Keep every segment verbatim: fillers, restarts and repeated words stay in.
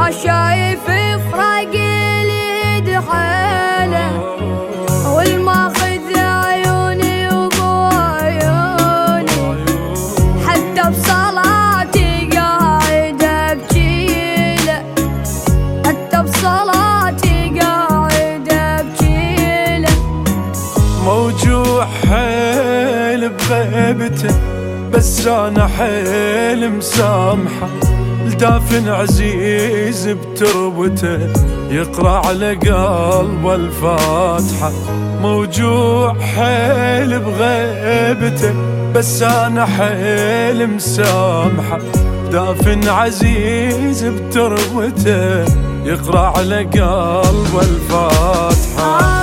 ما شايف فراق اليد حاله والماخذ عيوني وضعيوني حتى بصلاتي قاعد ابجيله حتى بصلاتي قاعد ابجيله موجوع حيل بغيبته بس انا حيل مسامحه الدافن عزيز بتربته يقرأ على قلبه الفاتحة موجوع حيل بغيبته بس انا حيل مسامحه دافن عزيز بتربته يقرأ على قلبه الفاتحة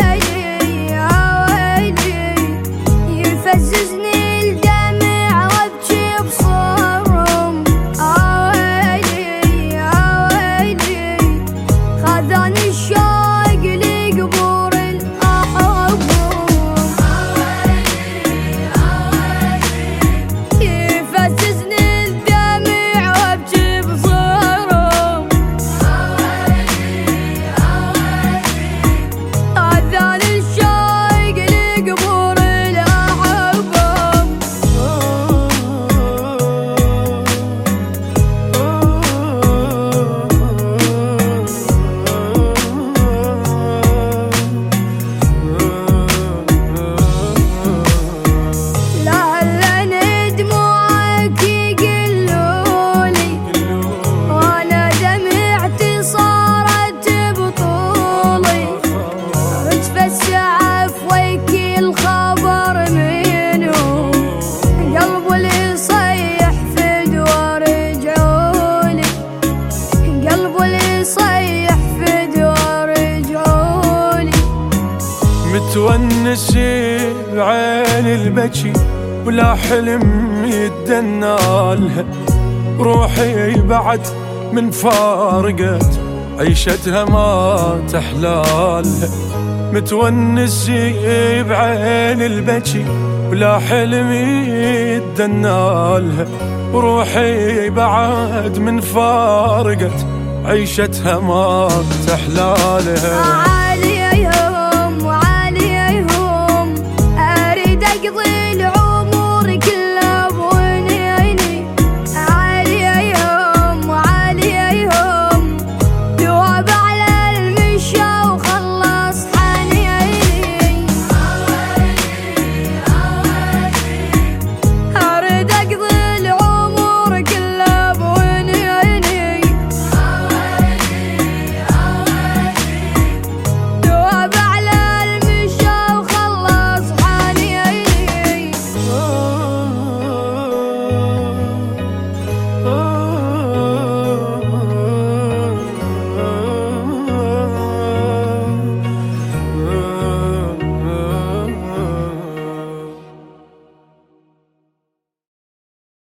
متونسي بعين البكي ولا حلم يتدنالها روحي بعد من فارقت عيشتها ما تحلالها متونسي بعين البكي ولا حلم يتدنالها روحي بعد من فارقت عيشتها ما تحلالها.